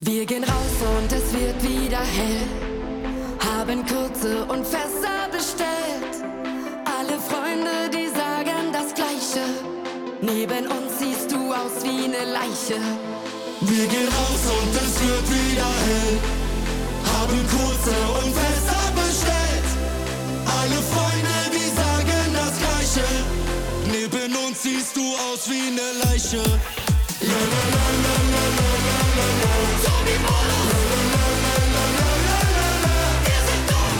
Wir gehen raus und es wird wieder hell, haben kurze und Fässer bestellt. Alle Freunde, die sagen das Gleiche, neben uns siehst du aus wie ne Leiche. Wir gehen raus und es wird wieder hell, haben kurze und Fässer bestellt. Alle Freunde, die sagen das Gleiche, neben uns siehst du aus wie ne Leiche. Tommy Polo. Wir sind dumm.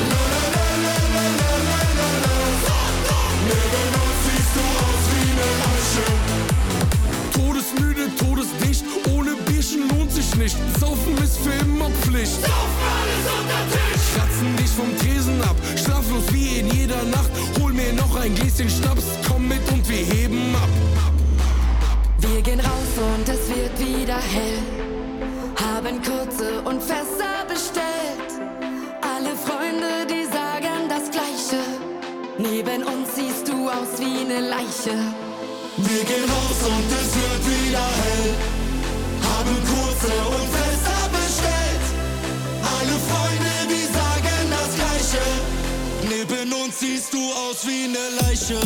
Neben uns siehst du aus wie ne Leiche. Todesmüde, todesdicht, ohne Bierchen lohnt sich nicht. Saufen ist für immer Pflicht. Saufen alles unter Tisch. Kratzen dich vom Tresen ab, schlaflos wie in jeder Nacht. Hol mir noch ein Gläschen Schnaps, komm mit und wir heben ab. Wir gehen raus und es wird wieder hell, haben kurze und Fässer bestellt. Alle Freunde, die sagen das Gleiche, neben uns siehst du aus wie ne Leiche. Wir gehen raus und es wird wieder hell, haben kurze und Fässer bestellt. Alle Freunde, die sagen das Gleiche, neben uns siehst du aus wie ne Leiche.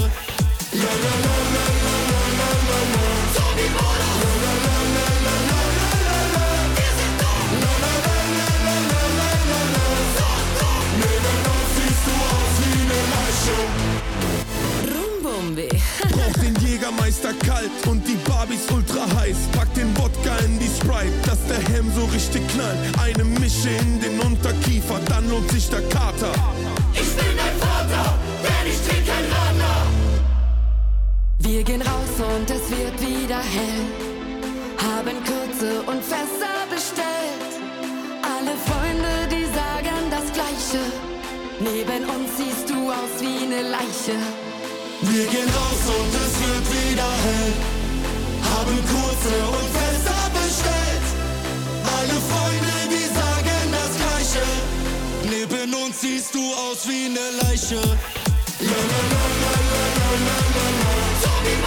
Tommy Polo. Wir sind dumm. Neben uns siehst du aus wie ne Leiche. Rumbumbi. Brauch den Jägermeister kalt und die Barbies ultra heiß. Pack den Wodka in die Sprite, dass der Helm so richtig knallt. Eine Mische in den Unterkiefer, dann lohnt sich der Kater. Ich bin dein Vater, denn ich trink kein Radler. Wir gehen raus und es wird wieder hell, haben kurze und Fässer bestellt. Alle Freunde, die sagen das Gleiche, neben uns siehst du aus wie ne Leiche. Wir gehen raus und es wird wieder hell, haben kurze und Fässer bestellt. Alle Freunde, die sagen das Gleiche, neben uns siehst du aus wie ne Leiche. Tommy